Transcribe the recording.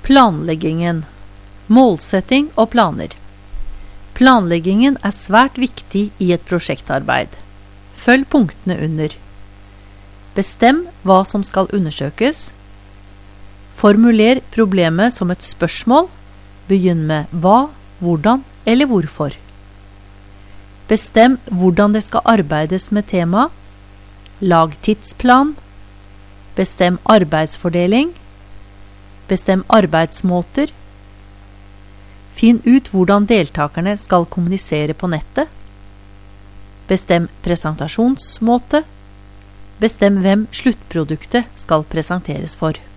Planleggingen. Målsetting og planer. Planleggingen er svært viktig i et prosjektarbeid. Følg punktene under. Bestem hva som skal undersøkes. Formuler problemet som et spørsmål. Begynn med hva, hvordan eller hvorfor. Bestem hvordan det skal arbeides med tema. Lag tidsplan. Bestem arbeidsfordeling. Bestem arbeidsmåter. Finn ut hvordan deltakerne skal kommunisere på nettet. Bestem presentasjonsmåte. Bestem hvem sluttproduktet skal presenteres for.